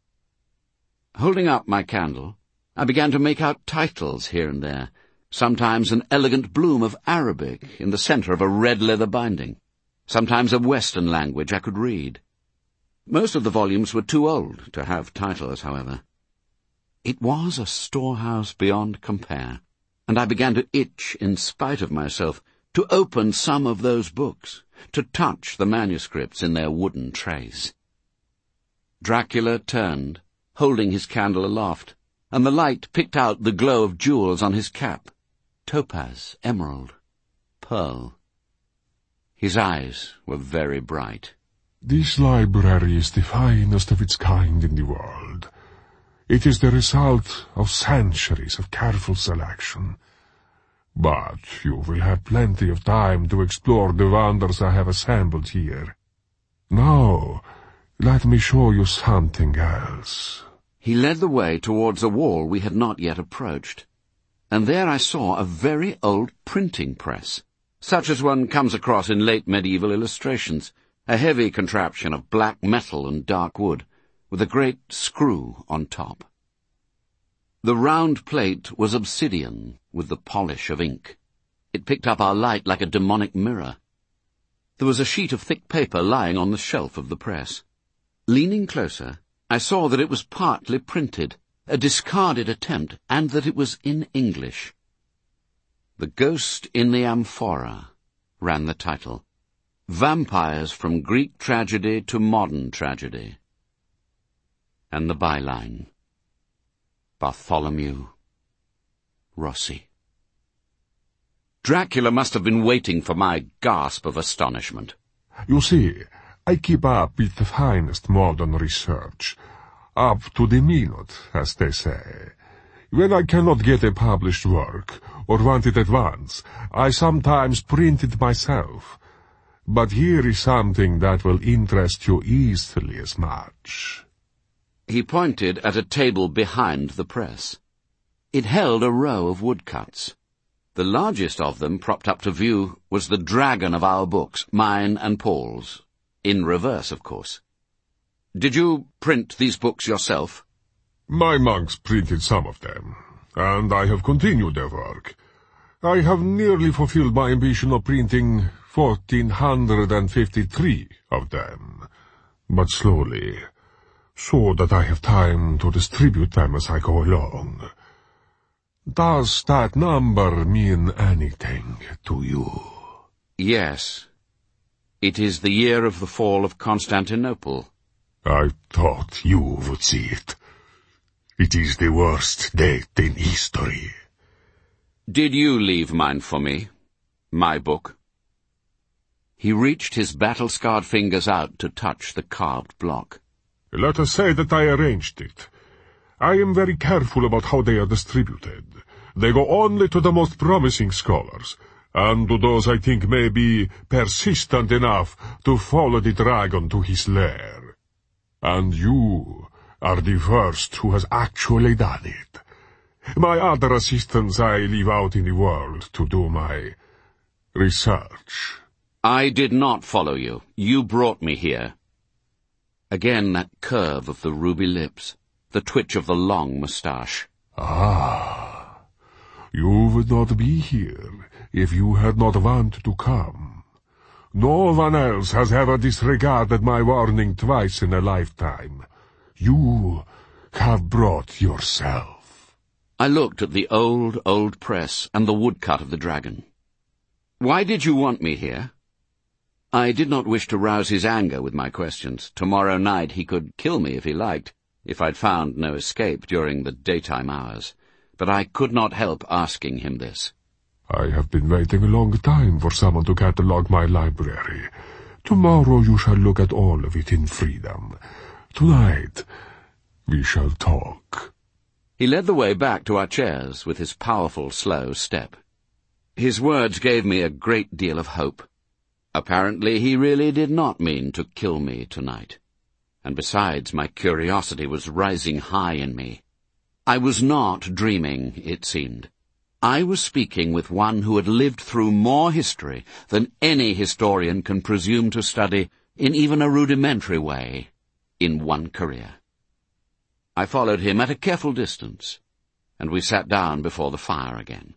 Holding up my candle, I began to make out titles here and there, sometimes an elegant bloom of Arabic in the centre of a red leather binding, sometimes a Western language I could read. Most of the volumes were too old to have titles, however. It was a storehouse beyond compare, and I began to itch, in spite of myself, to open some of those books, to touch the manuscripts in their wooden trays. Dracula turned, holding his candle aloft, and the light picked out the glow of jewels on his cap, topaz, emerald, pearl. His eyes were very bright. This library is the finest of its kind in the world. It is the result of centuries of careful selection. But you will have plenty of time to explore the wonders I have assembled here. Now, let me show you something else. He led the way towards a wall we had not yet approached, and there I saw a very old printing press, such as one comes across in late medieval illustrations, a heavy contraption of black metal and dark wood, with a great screw on top. The round plate was obsidian, with the polish of ink. It picked up our light like a demonic mirror. There was a sheet of thick paper lying on the shelf of the press. Leaning closer, I saw that it was partly printed, a discarded attempt, and that it was in English. "The Ghost in the Amphora," ran the title. "Vampires from Greek Tragedy to Modern Tragedy." And the byline, "Bartholomew Rossi." Dracula must have been waiting for my gasp of astonishment. You see, I keep up with the finest modern research, up to the minute, as they say. When I cannot get a published work, or want it at once, I sometimes print it myself. But here is something that will interest you easily as much. He pointed at a table behind the press. It held a row of woodcuts. The largest of them, propped up to view, was the dragon of our books, mine and Paul's. In reverse, of course. "Did you print these books yourself?" My monks printed some of them, and I have continued their work. I have nearly fulfilled my ambition of printing 1,453 of them, but slowly, so that I have time to distribute them as I go along. Does that number mean anything to you? Yes. It is the year of the fall of Constantinople. I thought you would see it. It is the worst date in history. Did you leave mine for me? My book? He reached his battle-scarred fingers out to touch the carved block. Let us say that I arranged it. I am very careful about how they are distributed. They go only to the most promising scholars, and to those I think may be persistent enough to follow the dragon to his lair. And you are the first who has actually done it. My other assistants I leave out in the world to do my research. I did not follow you. You brought me here. Again that curve of the ruby lips, the twitch of the long moustache. Ah, you would not be here if you had not wanted to come. No one else has ever disregarded my warning twice in a lifetime. You have brought yourself. I looked at the old press and the woodcut of the dragon. Why did you want me here? I did not wish to rouse his anger with my questions. Tomorrow night he could kill me if he liked, if I'd found no escape during the daytime hours. But I could not help asking him this. I have been waiting a long time for someone to catalogue my library. Tomorrow you shall look at all of it in freedom. Tonight we shall talk. He led the way back to our chairs with his powerful, slow step. His words gave me a great deal of hope. Apparently he really did not mean to kill me tonight. And besides, my curiosity was rising high in me. I was not dreaming, it seemed. I was speaking with one who had lived through more history than any historian can presume to study in even a rudimentary way in one career. I followed him at a careful distance, and we sat down before the fire again.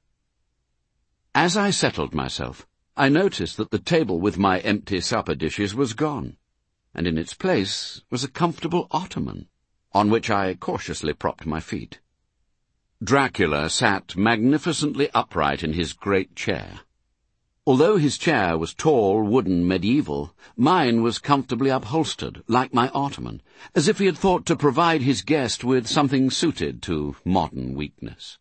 As I settled myself, I noticed that the table with my empty supper dishes was gone, and in its place was a comfortable ottoman, on which I cautiously propped my feet. Dracula sat magnificently upright in his great chair. Although his chair was tall, wooden, medieval, mine was comfortably upholstered, like my ottoman, as if he had thought to provide his guest with something suited to modern weakness.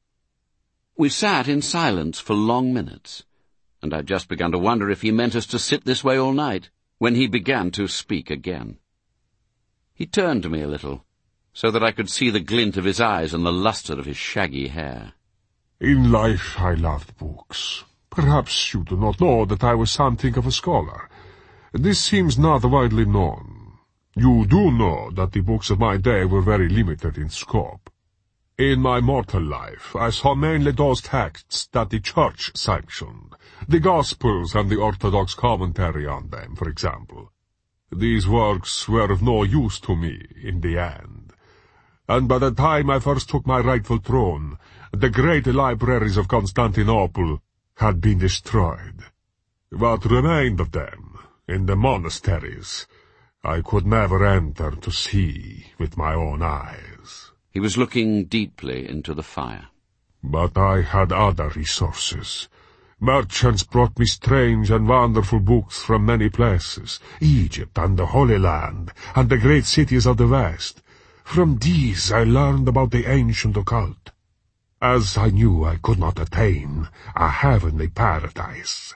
We sat in silence for long minutes, and I'd just begun to wonder if he meant us to sit this way all night, when he began to speak again. He turned to me a little, so that I could see the glint of his eyes and the lustre of his shaggy hair. In life I loved books. Perhaps you do not know that I was something of a scholar. This seems not widely known. You do know that the books of my day were very limited in scope. In my mortal life, I saw mainly those texts that the Church sanctioned, the Gospels and the Orthodox commentary on them, for example. These works were of no use to me in the end. And by the time I first took my rightful throne, the great libraries of Constantinople had been destroyed. What remained of them, in the monasteries, I could never enter to see with my own eyes. He was looking deeply into the fire. But I had other resources. Merchants brought me strange and wonderful books from many places, Egypt and the Holy Land, and the great cities of the West. From these I learned about the ancient occult. As I knew I could not attain a heavenly paradise,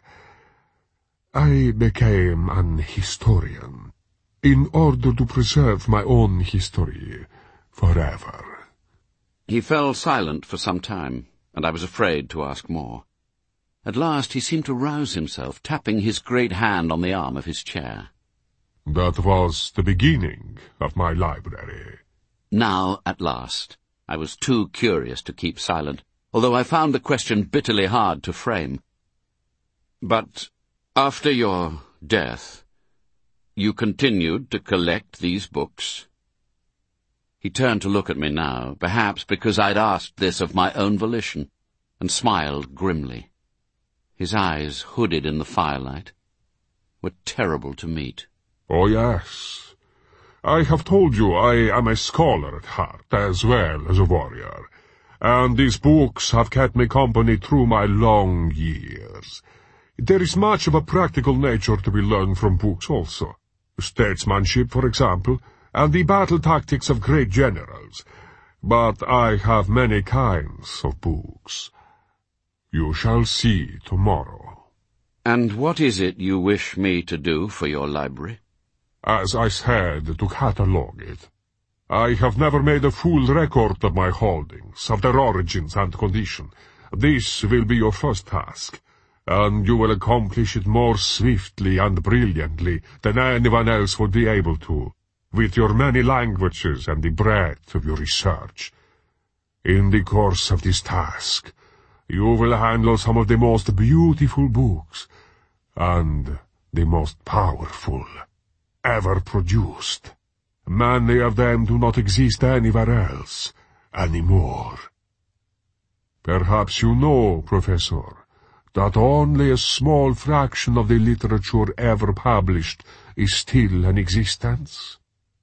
I became an historian, in order to preserve my own history forever. He fell silent for some time, and I was afraid to ask more. At last he seemed to rouse himself, tapping his great hand on the arm of his chair. That was the beginning of my library. Now, at last, I was too curious to keep silent, although I found the question bitterly hard to frame. But after your death, you continued to collect these books? He turned to look at me now, perhaps because I'd asked this of my own volition, and smiled grimly. His eyes, hooded in the firelight, were terrible to meet. Oh, yes. I have told you I am a scholar at heart, as well as a warrior, and these books have kept me company through my long years. There is much of a practical nature to be learned from books also. Statesmanship, for example, and the battle tactics of great generals. But I have many kinds of books. You shall see tomorrow. And what is it you wish me to do for your library? As I said, to catalogue it. I have never made a full record of my holdings, of their origins and condition. This will be your first task, and you will accomplish it more swiftly and brilliantly than anyone else would be able to, with your many languages and the breadth of your research. In the course of this task, you will handle some of the most beautiful books, and the most powerful ever produced. Many of them do not exist anywhere else anymore. Perhaps you know, Professor, that only a small fraction of the literature ever published is still in existence?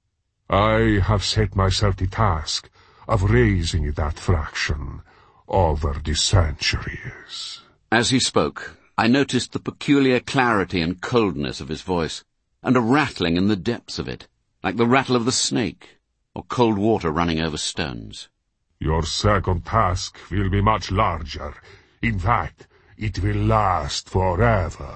I have set myself the task of raising that fraction over the centuries. As he spoke, I noticed the peculiar clarity and coldness of his voice, and a rattling in the depths of it, like the rattle of the snake, or cold water running over stones. Your second task will be much larger. In fact, it will last forever.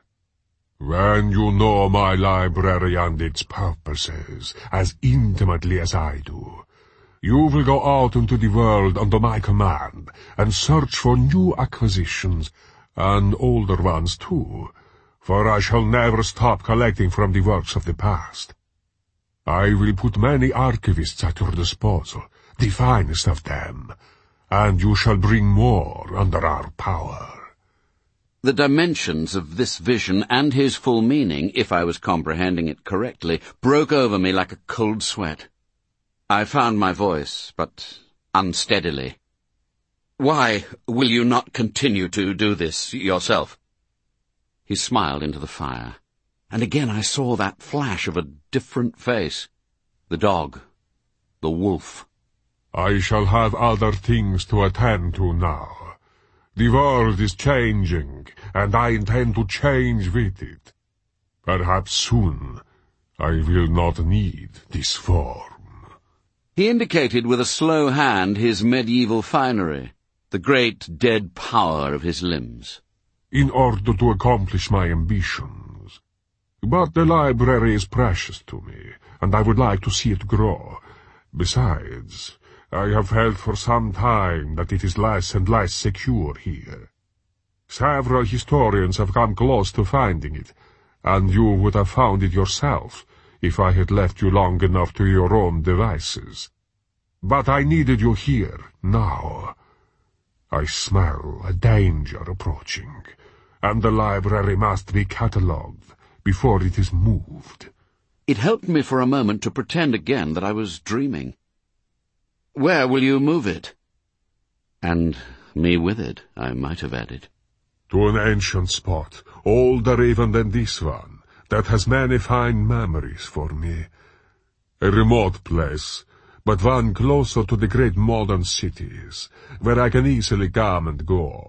When you know my library and its purposes as intimately as I do, you will go out into the world under my command and search for new acquisitions, and older ones too, for I shall never stop collecting from the works of the past. I will put many archivists at your disposal, the finest of them, and you shall bring more under our power. The dimensions of this vision and his full meaning, if I was comprehending it correctly, broke over me like a cold sweat. I found my voice, but unsteadily. Why will you not continue to do this yourself? He smiled into the fire, and again I saw that flash of a different face. The dog. The wolf. I shall have other things to attend to now. The world is changing, and I intend to change with it. Perhaps soon I will not need this form. He indicated with a slow hand his medieval finery, the great dead power of his limbs. In order to accomplish my ambitions. But the library is precious to me, and I would like to see it grow. Besides, I have felt for some time that it is less and less secure here. Several historians have come close to finding it, and you would have found it yourself if I had left you long enough to your own devices. But I needed you here, now. I smell a danger approaching, and the library must be catalogued before it is moved. It helped me for a moment to pretend again that I was dreaming. Where will you move it? And me with it, I might have added. To an ancient spot, older even than this one, that has many fine memories for me. A remote place, but one closer to the great modern cities, where I can easily come and go.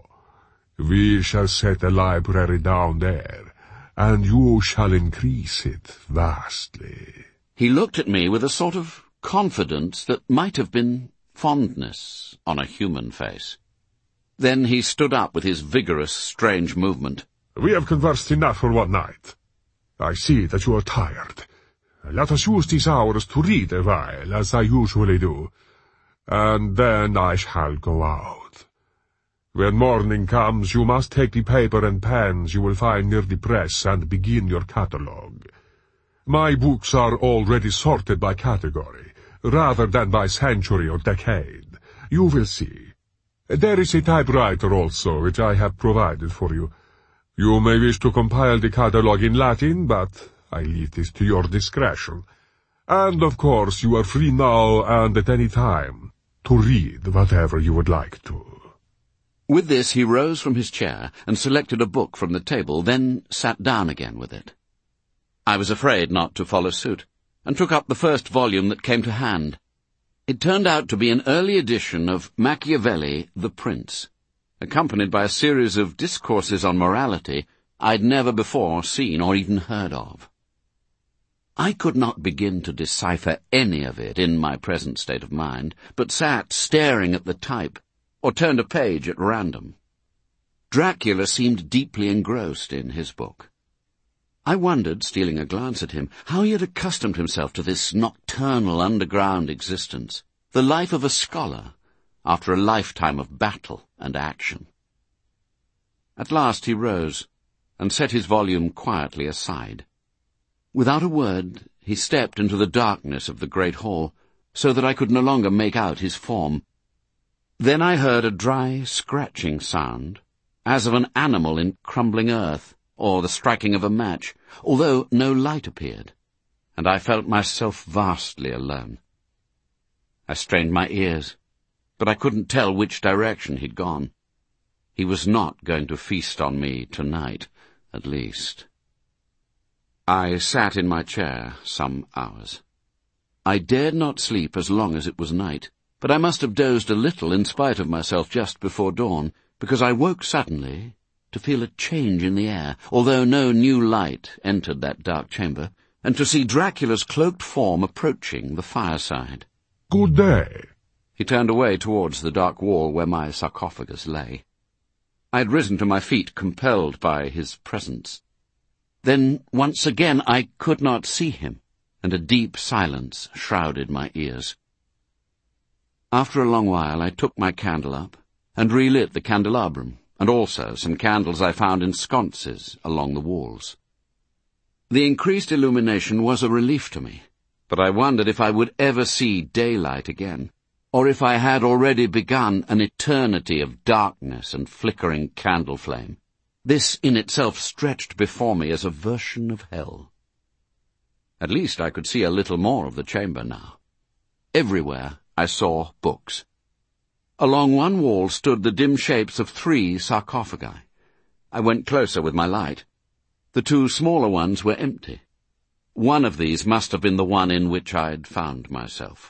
We shall set a library down there, and you shall increase it vastly. He looked at me with a sort of confidence that might have been fondness on a human face. Then he stood up with his vigorous, strange movement. We have conversed enough for one night. I see that you are tired. Let us use these hours to read a while, as I usually do, and then I shall go out. When morning comes, you must take the paper and pens you will find near the press and begin your catalogue. My books are already sorted by category, rather than by century or decade. You will see. There is a typewriter also, which I have provided for you. You may wish to compile the catalogue in Latin, but I leave this to your discretion. And, of course, you are free now and at any time to read whatever you would like to. With this he rose from his chair and selected a book from the table, then sat down again with it. I was afraid not to follow suit, and took up the first volume that came to hand. It turned out to be an early edition of Machiavelli, the Prince, accompanied by a series of discourses on morality I'd never before seen or even heard of. I could not begin to decipher any of it in my present state of mind, but sat staring at the type, or turned a page at random. Dracula seemed deeply engrossed in his book. I wondered, stealing a glance at him, how he had accustomed himself to this nocturnal underground existence, the life of a scholar, after a lifetime of battle and action. At last he rose, and set his volume quietly aside. Without a word, he stepped into the darkness of the great hall, so that I could no longer make out his form. Then I heard a dry, scratching sound, as of an animal in crumbling earth, or the striking of a match, although no light appeared, and I felt myself vastly alone. I strained my ears, but I couldn't tell which direction he'd gone. He was not going to feast on me tonight, at least. I sat in my chair some hours. I dared not sleep as long as it was night, but I must have dozed a little in spite of myself just before dawn, because I woke suddenly to feel a change in the air, although no new light entered that dark chamber, and to see Dracula's cloaked form approaching the fireside. Good day. He turned away towards the dark wall where my sarcophagus lay. I had risen to my feet, compelled by his presence. Then, once again, I could not see him, and a deep silence shrouded my ears. After a long while, I took my candle up and relit the candelabrum, and also some candles I found in sconces along the walls. The increased illumination was a relief to me, but I wondered if I would ever see daylight again, or if I had already begun an eternity of darkness and flickering candle flame. This in itself stretched before me as a version of hell. At least I could see a little more of the chamber now. Everywhere I saw books. Along one wall stood the dim shapes of 3 sarcophagi. I went closer with my light. The 2 smaller ones were empty. One of these must have been the one in which I had found myself.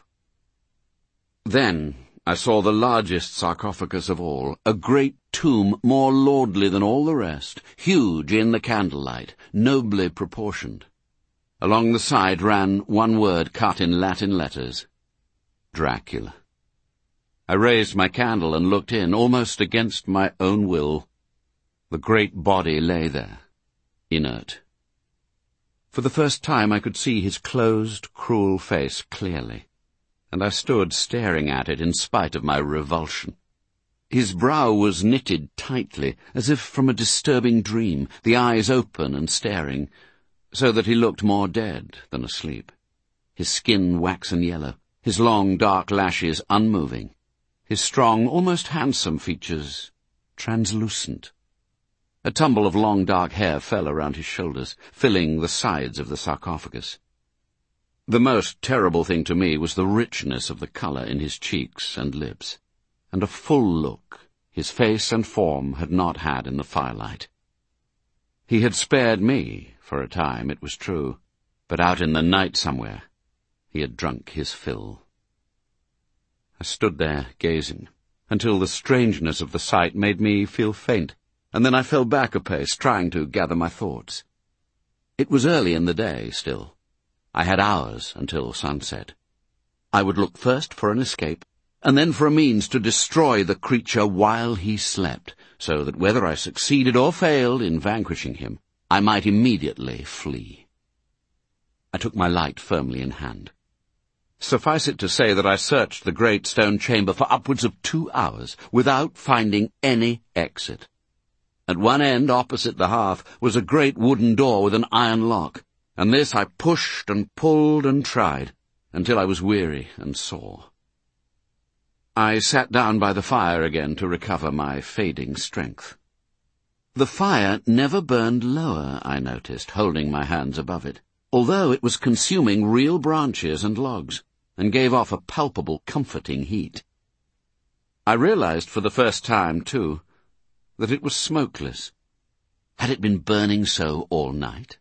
Then I saw the largest sarcophagus of all, a great tomb more lordly than all the rest, huge in the candlelight, nobly proportioned. Along the side ran one word cut in Latin letters: Dracula. I raised my candle and looked in, almost against my own will. The great body lay there, inert. For the first time I could see his closed, cruel face clearly, and I stood staring at it in spite of my revulsion. His brow was knitted tightly, as if from a disturbing dream, the eyes open and staring, so that he looked more dead than asleep. His skin waxen yellow, his long dark lashes unmoving, his strong, almost handsome features translucent. A tumble of long dark hair fell around his shoulders, filling the sides of the sarcophagus. The most terrible thing to me was the richness of the colour in his cheeks and lips, and a full look his face and form had not had in the firelight. He had spared me, for a time, it was true, but out in the night somewhere he had drunk his fill. I stood there, gazing, until the strangeness of the sight made me feel faint, and then I fell back a pace, trying to gather my thoughts. It was early in the day, still. I had hours until sunset. I would look first for an escape, and then for a means to destroy the creature while he slept, so that whether I succeeded or failed in vanquishing him, I might immediately flee. I took my light firmly in hand. Suffice it to say that I searched the great stone chamber for upwards of 2 hours without finding any exit. At one end, opposite the hearth, was a great wooden door with an iron lock, and this I pushed and pulled and tried, until I was weary and sore. I sat down by the fire again to recover my fading strength. The fire never burned lower, I noticed, holding my hands above it, although it was consuming real branches and logs, and gave off a palpable, comforting heat. I realized for the first time, too, that it was smokeless. Had it been burning so all night?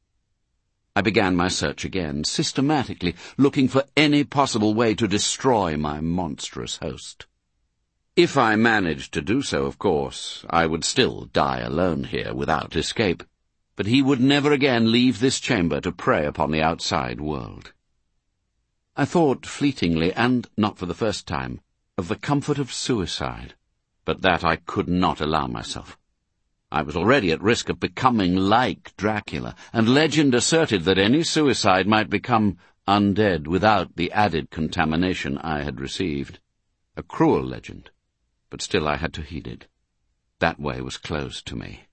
I began my search again, systematically looking for any possible way to destroy my monstrous host. If I managed to do so, of course, I would still die alone here without escape, but he would never again leave this chamber to prey upon the outside world. I thought fleetingly, and not for the first time, of the comfort of suicide, but that I could not allow myself. I was already at risk of becoming like Dracula, and legend asserted that any suicide might become undead without the added contamination I had received. A cruel legend, but still I had to heed it. That way was closed to me.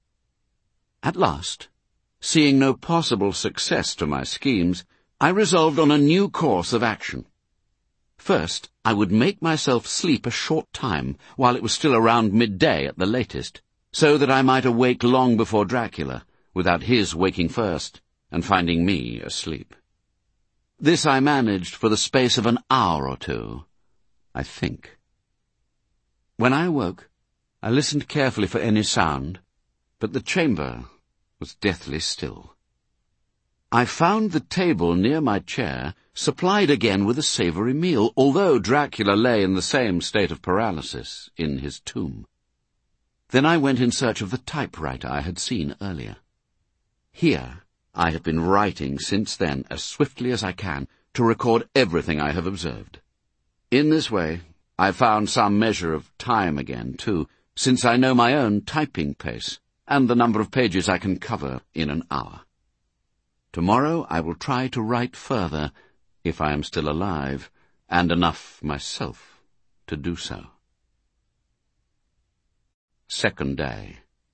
At last, seeing no possible success to my schemes, I resolved on a new course of action. First, I would make myself sleep a short time, while it was still around midday at the latest, so that I might awake long before Dracula, without his waking first, and finding me asleep. This I managed for the space of an hour or 2, I think. When I awoke, I listened carefully for any sound, but the chamber was deathly still. I found the table near my chair supplied again with a savoury meal, although Dracula lay in the same state of paralysis in his tomb. Then I went in search of the typewriter I had seen earlier. Here I have been writing since then as swiftly as I can to record everything I have observed. In this way, I found some measure of time again, too, since I know my own typing pace and the number of pages I can cover in an hour. Tomorrow I will try to write further, if I am still alive, and enough myself to do so. Second day.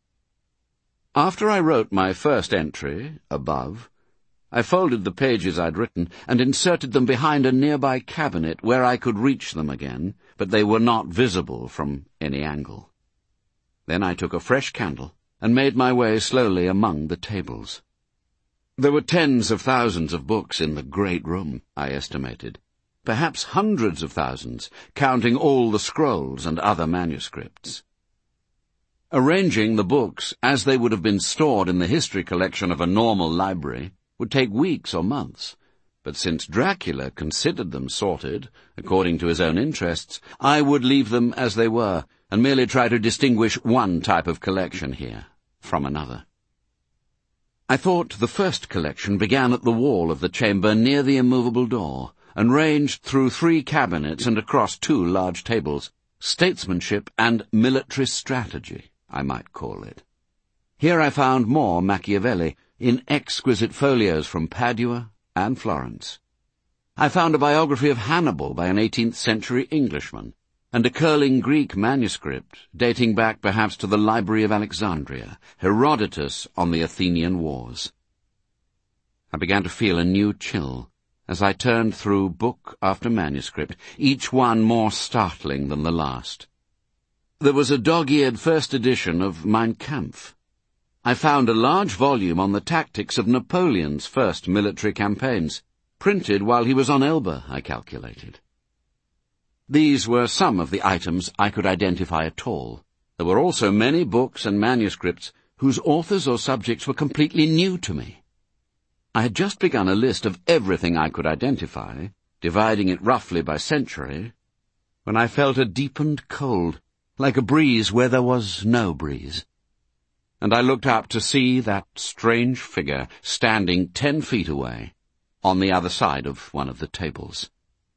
After I wrote my first entry, above, I folded the pages I'd written and inserted them behind a nearby cabinet where I could reach them again, but they were not visible from any angle. Then I took a fresh candle and made my way slowly among the tables. There were tens of thousands of books in the great room, I estimated, perhaps hundreds of thousands, counting all the scrolls and other manuscripts. Arranging the books as they would have been stored in the history collection of a normal library would take weeks or months, but since Dracula considered them sorted according to his own interests, I would leave them as they were and merely try to distinguish one type of collection here from another. I thought the first collection began at the wall of the chamber near the immovable door, and ranged through 3 cabinets and across 2 large tables, statesmanship and military strategy, I might call it. Here I found more Machiavelli, in exquisite folios from Padua and Florence. I found a biography of Hannibal by an 18th-century Englishman, and a curling Greek manuscript dating back perhaps to the Library of Alexandria, Herodotus on the Athenian Wars. I began to feel a new chill as I turned through book after manuscript, each one more startling than the last. There was a dog-eared first edition of Mein Kampf. I found a large volume on the tactics of Napoleon's first military campaigns, printed while he was on Elba, I calculated. These were some of the items I could identify at all. There were also many books and manuscripts whose authors or subjects were completely new to me. I had just begun a list of everything I could identify, dividing it roughly by century, when I felt a deepened cold, like a breeze where there was no breeze. And I looked up to see that strange figure standing 10 feet away, on the other side of one of the tables.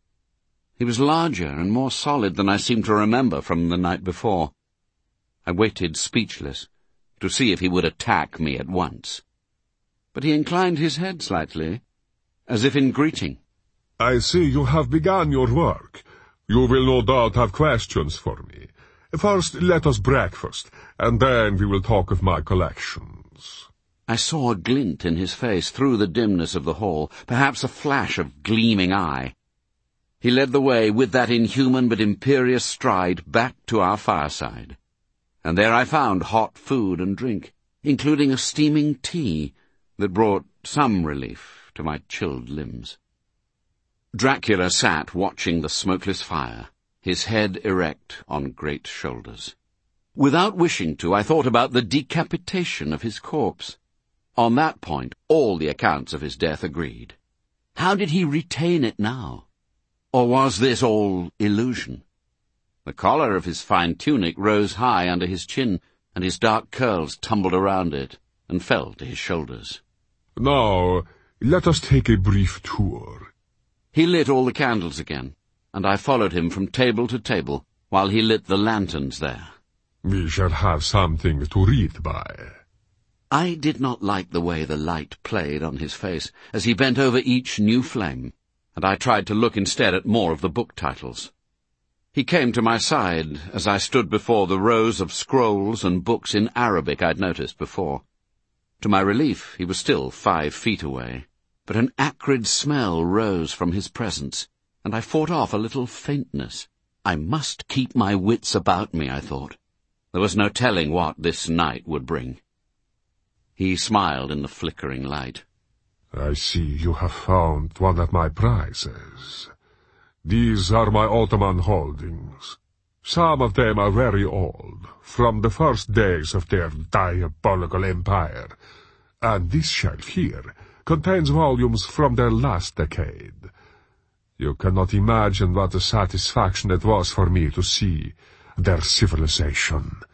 He was larger and more solid than I seemed to remember from the night before. I waited speechless, to see if he would attack me at once. But he inclined his head slightly, as if in greeting. I see you have begun your work. You will no doubt have questions for me. First, let us breakfast, and then we will talk of my collections. I saw a glint in his face through the dimness of the hall, perhaps a flash of gleaming eye. He led the way with that inhuman but imperious stride back to our fireside. And there I found hot food and drink, including a steaming tea that brought some relief to my chilled limbs. Dracula sat watching the smokeless fire, his head erect on great shoulders. Without wishing to, I thought about the decapitation of his corpse. On that point, all the accounts of his death agreed. How did he retain it now? Or was this all illusion? The collar of his fine tunic rose high under his chin, and his dark curls tumbled around it and fell to his shoulders. Now, let us take a brief tour. He lit all the candles again, and I followed him from table to table while he lit the lanterns there. We shall have something to read by. I did not like the way the light played on his face as he bent over each new flame, and I tried to look instead at more of the book titles. He came to my side as I stood before the rows of scrolls and books in Arabic I'd noticed before. To my relief, he was still 5 feet away, but an acrid smell rose from his presence, and I fought off a little faintness. I must keep my wits about me, I thought. There was no telling what this night would bring. He smiled in the flickering light. I see you have found one of my prizes. These are my Ottoman holdings. Some of them are very old, from the first days of their diabolical empire, and this shelf here contains volumes from their last decade. You cannot imagine what a satisfaction it was for me to see their civilization.